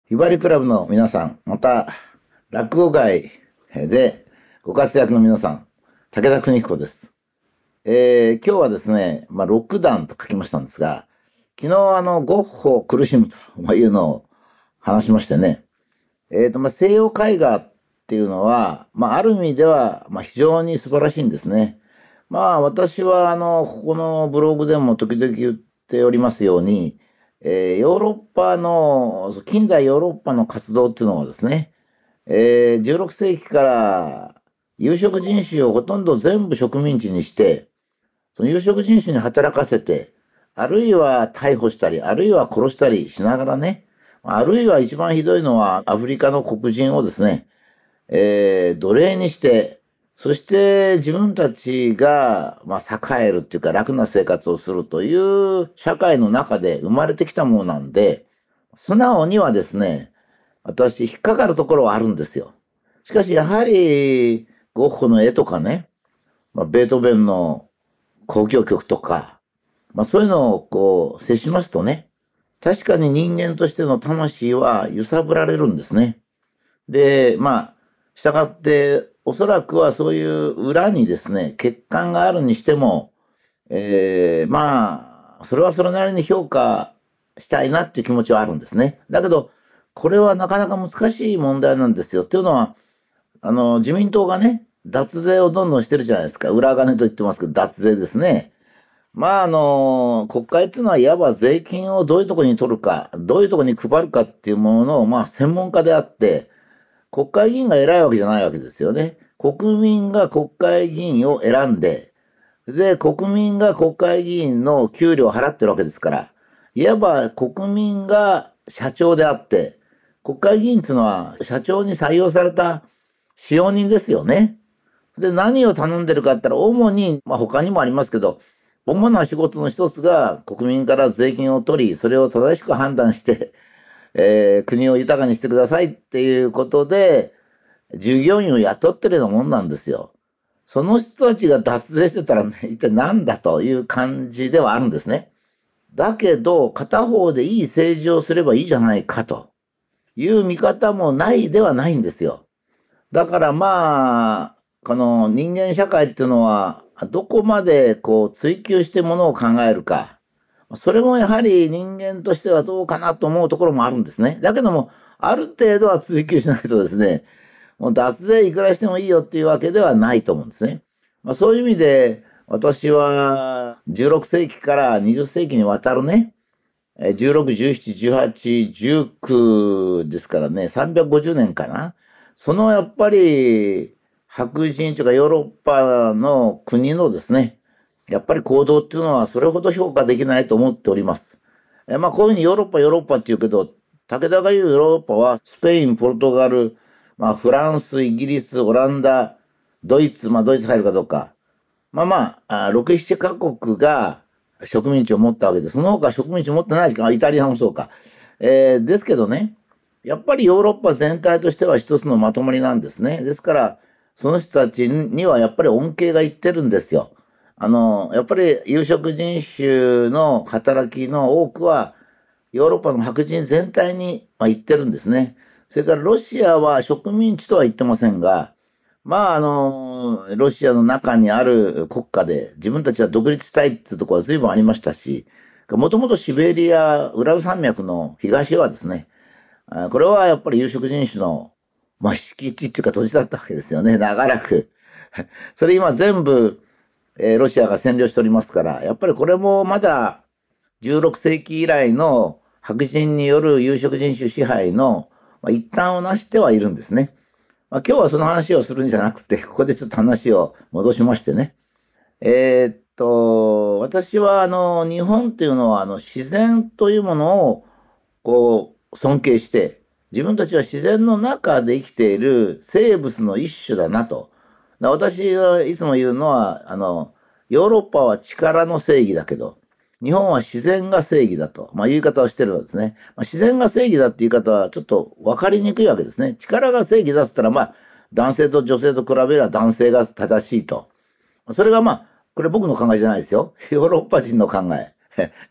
ひばりクラブの皆さん、また、落語界でご活躍の皆さん、武田邦彦です。今日はですね、六段と書きましたんですが、昨日ゴッホ苦しむというのを話しましてね、西洋絵画っていうのは、ある意味では、非常に素晴らしいんですね。私は、ここのブログでも時々言っておりますように、ヨーロッパの、近代ヨーロッパの活動っていうのはですね、16世紀から有色人種をほとんど全部植民地にして、その有色人種に働かせて、あるいは逮捕したり、あるいは殺したりしながらね、あるいは一番ひどいのはアフリカの黒人をですね、奴隷にして、そして自分たちが、栄えるっていうか楽な生活をするという社会の中で生まれてきたものなんで、素直にはですね、私引っかかるところはあるんですよ。しかしやはり、ゴッホの絵とかね、ベートーベンの交響曲とか、そういうのを接しますとね、確かに人間としての魂は揺さぶられるんですね。で、従って、おそらくはそういう裏にですね、欠陥があるにしても、それはそれなりに評価したいなっていう気持ちはあるんですね。だけど、これはなかなか難しい問題なんですよ。というのは、自民党がね、脱税をどんどんしてるじゃないですか。裏金と言ってますけど、脱税ですね。国会っていうのはいわば税金をどういうところに取るか、どういうところに配るかっていうものの、専門家であって、国会議員が偉いわけじゃないわけですよね。国民が国会議員を選んで、で、国民が国会議員の給料を払ってるわけですから、いわば国民が社長であって、国会議員っていうのは社長に採用された使用人ですよね。で、何を頼んでるかって言ったら、主に、他にもありますけど、主な仕事の一つが国民から税金を取り、それを正しく判断して、国を豊かにしてくださいっていうことで、従業員を雇ってるようなもんなんですよ。その人たちが脱税してたらね、一体何だという感じではあるんですね。だけど、片方でいい政治をすればいいじゃないかという見方もないではないんですよ。だからこの人間社会っていうのは、どこまで追求してものを考えるか。それもやはり人間としてはどうかなと思うところもあるんですね。だけども、ある程度は追求しないとですね、もう脱税いくらしてもいいよっていうわけではないと思うんですね。そういう意味で、私は16世紀から20世紀にわたるね、16、17、18、19ですからね、350年かな。そのやっぱり白人というかヨーロッパの国のですね、やっぱり行動っていうのはそれほど評価できないと思っております。こういうふうにヨーロッパ、ヨーロッパって言うけど、武田が言うヨーロッパはスペイン、ポルトガル、フランス、イギリス、オランダ、ドイツ、ドイツ入るかどうか。6、7カ国が植民地を持ったわけで、その他植民地を持ってないか、イタリアもそうか。ですけどね、やっぱりヨーロッパ全体としては一つのまとまりなんですね。ですから、その人たちにはやっぱり恩恵がいってるんですよ。やっぱり有色人種の働きの多くは、ヨーロッパの白人全体に行ってるんですね。それからロシアは植民地とは言ってませんが、ロシアの中にある国家で自分たちは独立したいっていうところは随分ありましたし、もともとシベリア、ウラル山脈の東はですね、これはやっぱり有色人種の、敷地っていうか土地だったわけですよね、長らく。それ今全部、ロシアが占領しておりますから、やっぱりこれもまだ16世紀以来の白人による有色人種支配の一端を成してはいるんですね。今日はその話をするんじゃなくて、ここでちょっと話を戻しましてね。私は日本っていうのは自然というものを尊敬して、自分たちは自然の中で生きている生物の一種だなと。私がいつも言うのは、ヨーロッパは力の正義だけど、日本は自然が正義だと、言い方をしてるんですね。自然が正義だって言い方はちょっと分かりにくいわけですね。力が正義だって言ったら、男性と女性と比べれば男性が正しいと。それがこれ僕の考えじゃないですよ。ヨーロッパ人の考え。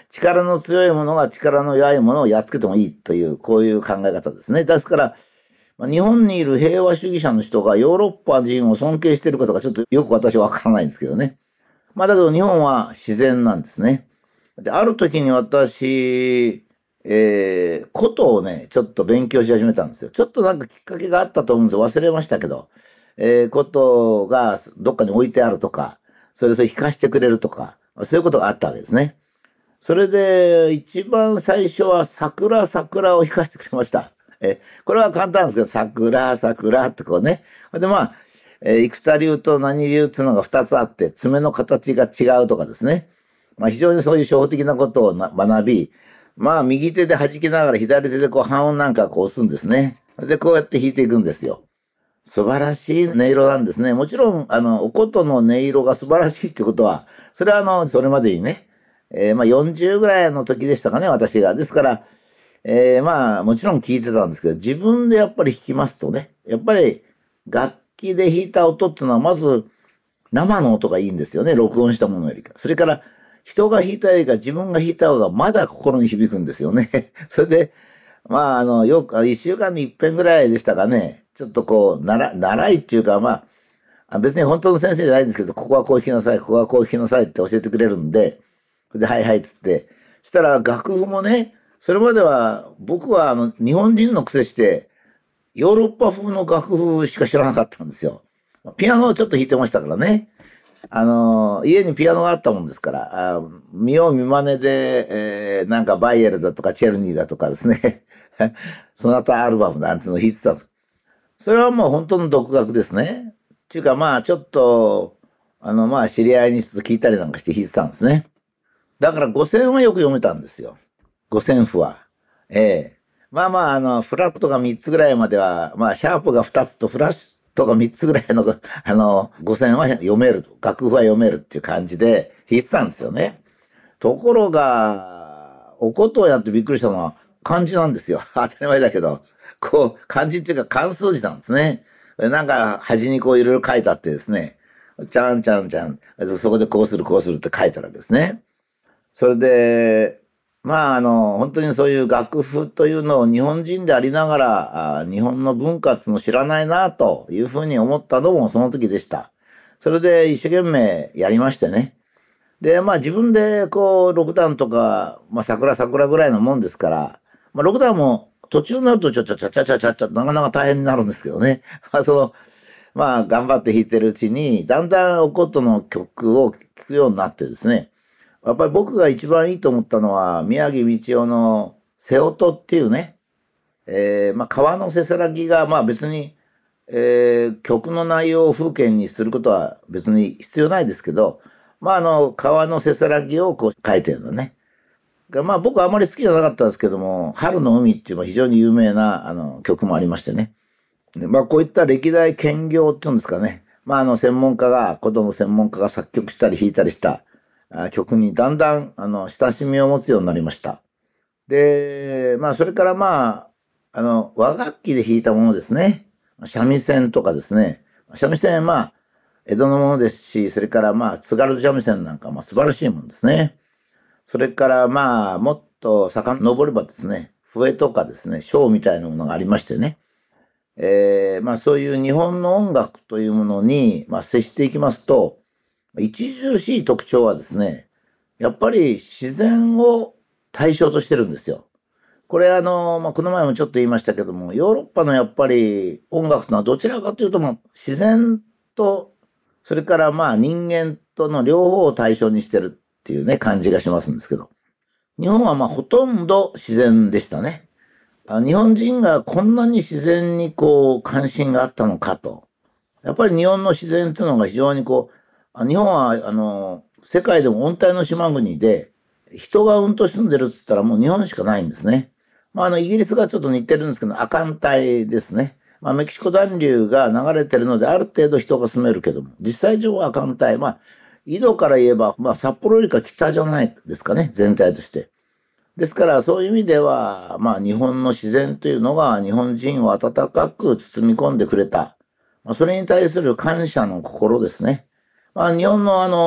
力の強いものが力の弱いものをやっつけてもいいという、こういう考え方ですね。ですから、日本にいる平和主義者の人がヨーロッパ人を尊敬していることがちょっとよく私はわからないんですけどね。だけど日本は自然なんですね。で、ある時に私、琴をね、ちょっと勉強し始めたんですよ。ちょっとなんかきっかけがあったと思うんですよ。忘れましたけど。琴がどっかに置いてあるとか、それ弾かしてくれるとか、そういうことがあったわけですね。それで、一番最初は桜桜を弾かせてくれました。これは簡単ですけど、桜桜ってこうね。で、生田流と何流っていうのが2つあって、爪の形が違うとかですね。非常にそういう初歩的なことを学び、右手で弾きながら左手でこう半音なんかこう押すんですね。で、こうやって弾いていくんですよ。素晴らしい音色なんですね。もちろん、お琴の音色が素晴らしいってことは、それはそれまでにね、40ぐらいの時でしたかね、私が。ですから、もちろん聞いてたんですけど、自分でやっぱり弾きますとね、やっぱり楽器で弾いた音っていうのは、まず生の音がいいんですよね、録音したものよりか。それから、人が弾いたよりか自分が弾いた方がまだ心に響くんですよね。それで、よく、一週間に一遍ぐらいでしたかね、ちょっとこう、習いっていうか、別に本当の先生じゃないんですけど、ここはこう弾きなさい、ここはこう弾きなさいって教えてくれるんで、で、はいはいっつって、したら楽譜もね、それまでは僕は日本人の癖して、ヨーロッパ風の楽譜しか知らなかったんですよ。ピアノをちょっと弾いてましたからね。家にピアノがあったもんですから、見よう見まねで、なんかバイエルだとかチェルニーだとかですね、その後アルバムなんていうのを弾いてたんです。それはもう本当の独学ですね。っていうかちょっと、知り合いにちょっと聞いたりなんかして弾いてたんですね。だから五線はよく読めたんですよ。五線譜は。ええ。フラットが3つぐらいまでは、シャープが2つとフラッシュとか3つぐらいの、五線は読める、楽譜は読めるっていう感じで弾いてたんですよね。ところが、おことをやってびっくりしたのは漢字なんですよ。当たり前だけど。こう、漢字っていうか漢数字なんですね。なんか端にこういろいろ書いてあってですね。ちゃんちゃんちゃん。そこでこうするこうするって書いてあるわけですね。それで、本当にそういう楽譜というのを日本人でありながら、日本の文化っていうのを知らないなというふうに思ったのもその時でした。それで一生懸命やりましてね。で、自分でこう、6段とか、桜桜ぐらいのもんですから、6段も途中になるとちゃちゃちゃちゃちゃちゃちゃ、なかなか大変になるんですけどね。頑張って弾いてるうちに、だんだんお琴の曲を聴くようになってですね。やっぱり僕が一番いいと思ったのは、宮城道夫の瀬音っていうね、川のせせらぎが、別に、曲の内容を風景にすることは別に必要ないですけど、川のせせらぎをこう書いてるのね。僕はあまり好きじゃなかったんですけども、春の海っていう非常に有名な曲もありましてね。でこういった歴代兼業っていうんですかね。専門家が、琴の専門家が作曲したり弾いたりした曲にだんだん親しみを持つようになりました。で、それから和楽器で弾いたものですね。三味線とかですね。三味線江戸のものですし、それから津軽三味線なんか素晴らしいものですね。それからもっと遡ればですね、笛とかですね、笙みたいなものがありましてね。そういう日本の音楽というものに、接していきますと、著しい特徴はですね、やっぱり自然を対象としてるんですよ。これこの前もちょっと言いましたけども、ヨーロッパのやっぱり音楽というのはどちらかというと自然と、それから人間との両方を対象にしてるっていうね、感じがしますんですけど。日本はほとんど自然でしたね。日本人がこんなに自然にこう関心があったのかと。やっぱり日本の自然っていうのが非常に日本は世界でも温帯の島国で、人がうんと住んでるっつったらもう日本しかないんですね。イギリスがちょっと似てるんですけど、亜寒帯ですね。メキシコ暖流が流れてるので、ある程度人が住めるけども、実際上は亜寒帯。緯度から言えば、札幌よりか北じゃないですかね、全体として。ですから、そういう意味では、日本の自然というのが日本人を温かく包み込んでくれた。それに対する感謝の心ですね。日本の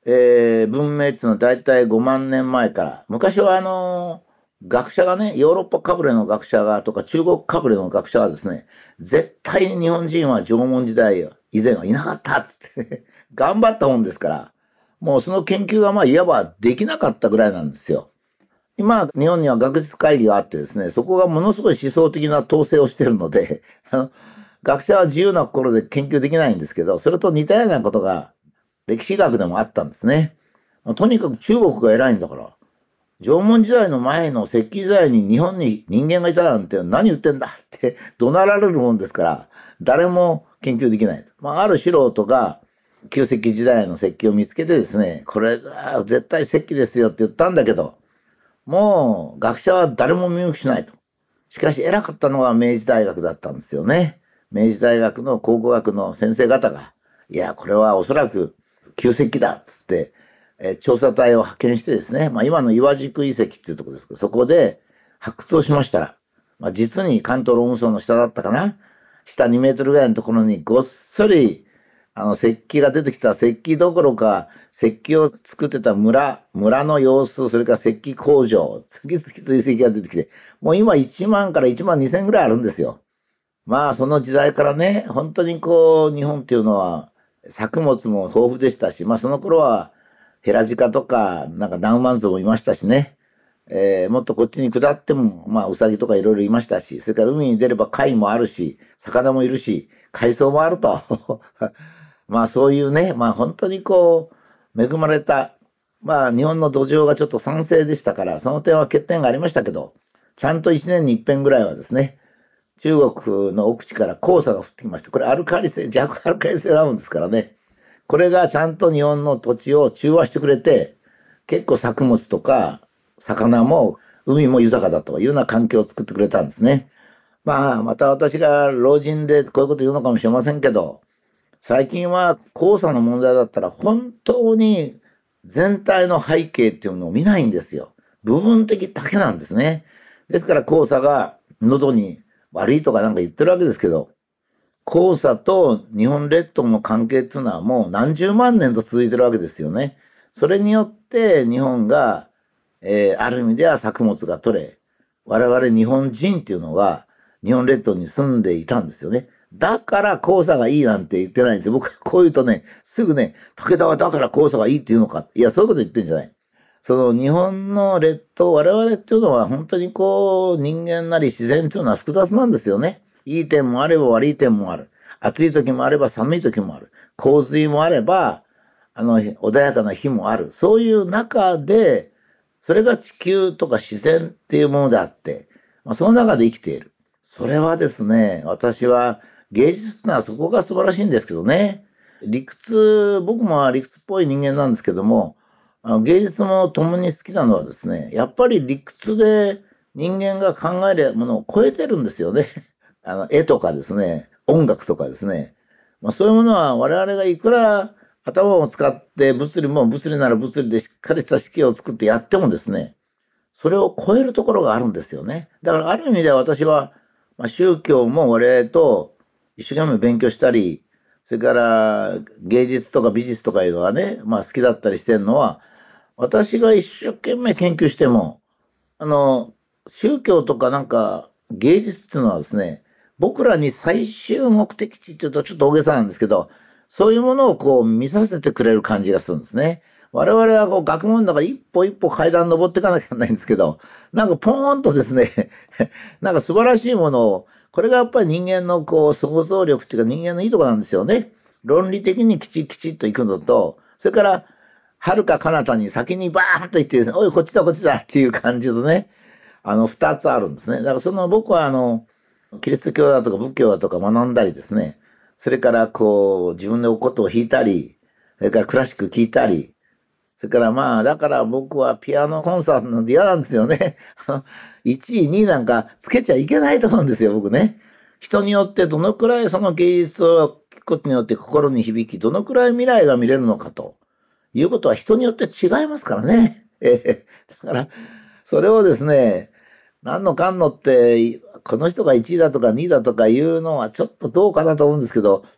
文明っていうのは大体5万年前から、昔は学者がね、ヨーロッパかぶれの学者がとか中国かぶれの学者がですね、絶対に日本人は縄文時代以前はいなかったって頑張ったもんですから、もうその研究がいわばできなかったぐらいなんですよ。今、日本には学術会議があってですね、そこがものすごい思想的な統制をしているので、学者は自由な心で研究できないんですけど、それと似たようなことが歴史学でもあったんですね。とにかく中国が偉いんだから、縄文時代の前の石器時代に日本に人間がいたなんて何言ってんだって怒鳴られるもんですから、誰も研究できない。ある素人が旧石器時代の石器を見つけてですね、これ絶対石器ですよって言ったんだけど、もう学者は誰も見向きしないと。しかし偉かったのは明治大学だったんですよね。明治大学の考古学の先生方が、いや、これはおそらく旧石器だっつって、調査隊を派遣してですね、今の岩宿遺跡っていうところですけど、そこで発掘をしましたら、実に関東ローム層の下だったかな、下2メートルぐらいのところにごっそり石器が出てきた。石器どころか、石器を作ってた村の様子、それから石器工場、次々と遺跡が出てきて、もう今1万から1万2千ぐらいあるんですよ。その時代からね、本当に日本っていうのは作物も豊富でしたし、その頃はヘラジカとか、なんかナウマンゾウもいましたしね。もっとこっちに下っても、ウサギとかいろいろいましたし、それから海に出れば貝もあるし、魚もいるし、海藻もあると。そういうね、本当に恵まれた、日本の土壌がちょっと酸性でしたから、その点は欠点がありましたけど、ちゃんと1年に一遍ぐらいはですね、中国の奥地から黄砂が降ってきまして、これアルカリ性、弱アルカリ性なんですからね、これがちゃんと日本の土地を中和してくれて、結構作物とか魚も海も豊かだというような環境を作ってくれたんですね。また私が老人でこういうこと言うのかもしれませんけど、最近は黄砂の問題だったら本当に全体の背景っていうのを見ないんですよ。部分的だけなんですね。ですから黄砂が喉に悪いとかなんか言ってるわけですけど、黄砂と日本列島の関係っていうのはもう何十万年と続いてるわけですよね。それによって日本が、ある意味では作物が取れ、我々日本人っていうのは日本列島に住んでいたんですよね。だから黄砂がいいなんて言ってないんですよ。僕はこう言うとね、すぐね、武田はだから黄砂がいいって言うのか。いや、そういうこと言ってんじゃない。その日本の列島、我々っていうのは本当に人間なり自然っていうのは複雑なんですよね。いい点もあれば悪い点もある。暑い時もあれば寒い時もある。洪水もあれば、穏やかな日もある。そういう中で、それが地球とか自然っていうものであって、その中で生きている。それはですね、私は芸術ってのはそこが素晴らしいんですけどね。僕も理屈っぽい人間なんですけども、芸術も共に好きなのはですね、やっぱり理屈で人間が考えるものを超えてるんですよね。絵とかですね、音楽とかですね。そういうものは我々がいくら頭を使って物理も物理なら物理でしっかりした式を作ってやってもですね、それを超えるところがあるんですよね。だからある意味で私は、宗教も我々と一生懸命勉強したり、それから芸術とか美術とかいうのはね、好きだったりしてるのは、私が一生懸命研究しても、宗教とかなんか芸術っていうのはですね、僕らに最終目的地っていうとちょっと大げさなんですけど、そういうものを見させてくれる感じがするんですね。我々は学問だから一歩一歩階段登っていかなきゃいけないんですけど、なんかポーンとですね、なんか素晴らしいものを、これがやっぱり人間の想像力っていうか人間のいいとこなんですよね。論理的にきちきちっと行くのと、それから遥か彼方に先にバーンと行ってですね、おい、こっちだこっちだっていう感じでね、二つあるんですね。だから僕はキリスト教だとか仏教だとか学んだりですね、それから自分でお琴を弾いたり、それからクラシック聴いたり、それからだから僕はピアノコンサートなんて嫌なんですよね。1位、2位なんかつけちゃいけないと思うんですよ、僕ね。人によってどのくらいその芸術を聴くことによって心に響き、どのくらい未来が見れるのかということは人によって違いますからね。だから、それをですね、何のかんのって、この人が1位だとか2位だとかいうのはちょっとどうかなと思うんですけど、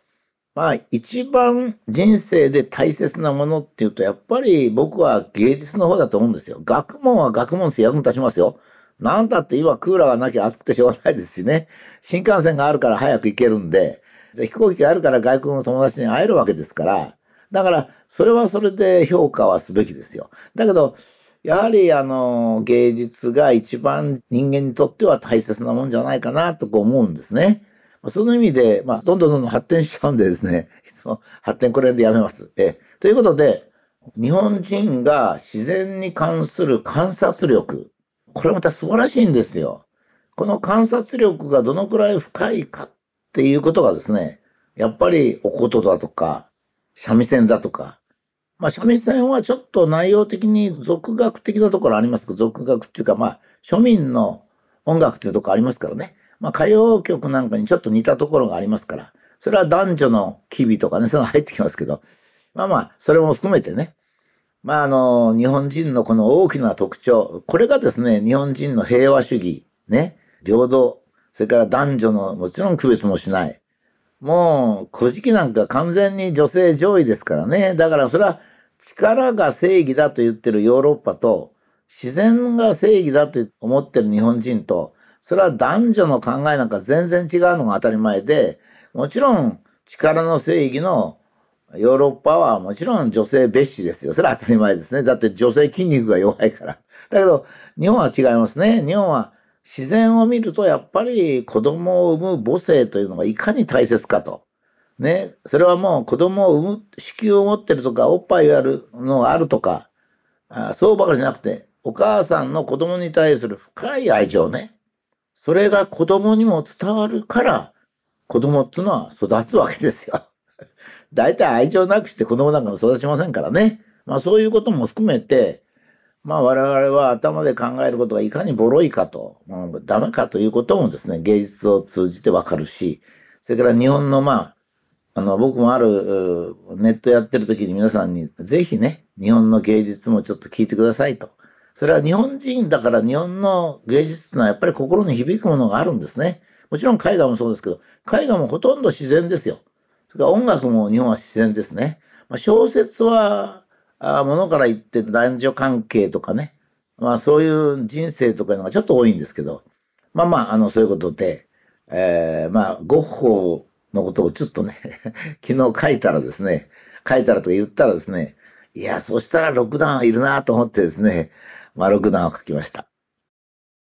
まあ一番人生で大切なものっていうと、やっぱり僕は芸術の方だと思うんですよ。学問は学問と役に立ちますよ。なんだって今クーラーがなきゃ暑くてしょうがないですしね。新幹線があるから早く行けるんで、飛行機があるから外国の友達に会えるわけですから。だからそれはそれで評価はすべきですよ。だけど、やはり芸術が一番人間にとっては大切なもんじゃないかなとこう思うんですね。その意味で、どんどんどんどん発展しちゃうんでですね、いつも発展これでやめます。ということで、日本人が自然に関する観察力、これまた素晴らしいんですよ。この観察力がどのくらい深いかっていうことがですね、やっぱりおことだとか、三味線だとか、三味線はちょっと内容的に俗学的なところありますけど、俗学っていうか、庶民の音楽っていうところありますからね。歌謡曲なんかにちょっと似たところがありますから、それは男女の機微とかね、そういうの入ってきますけど、それも含めてね、日本人のこの大きな特徴、これがですね、日本人の平和主義、ね、平等、それから男女のもちろん区別もしない。もう、古事記なんか完全に女性上位ですからね。だからそれは力が正義だと言ってるヨーロッパと、自然が正義だと思ってる日本人と、それは男女の考えなんか全然違うのが当たり前で、もちろん力の正義のヨーロッパはもちろん女性蔑視ですよ。それは当たり前ですね。だって女性筋肉が弱いから。だけど、日本は違いますね。日本は自然を見るとやっぱり子供を産む母性というのがいかに大切かと。ね。それはもう子供を産む、子宮を持ってるとか、おっぱいをやるのがあるとか、そうばかりじゃなくて、お母さんの子供に対する深い愛情ね。それが子供にも伝わるから、子供っていうのは育つわけですよ。大体愛情なくして子供なんか育ちませんからね。そういうことも含めて、我々は頭で考えることがいかにボロいかと、ダメかということもですね、芸術を通じてわかるし、それから日本の僕もあるネットやってる時に皆さんにぜひね、日本の芸術もちょっと聞いてくださいと。それは日本人だから日本の芸術ってのはやっぱり心に響くものがあるんですね。もちろん絵画もそうですけど、絵画もほとんど自然ですよ。それから音楽も日本は自然ですね。小説は、ものから言って男女関係とかね。そういう人生とかいうのがちょっと多いんですけど。そういうことで、ゴッホのことをちょっとね昨日書いたらとか言ったらですね、いや、そしたら6段いるなと思ってですね、6段を書きました。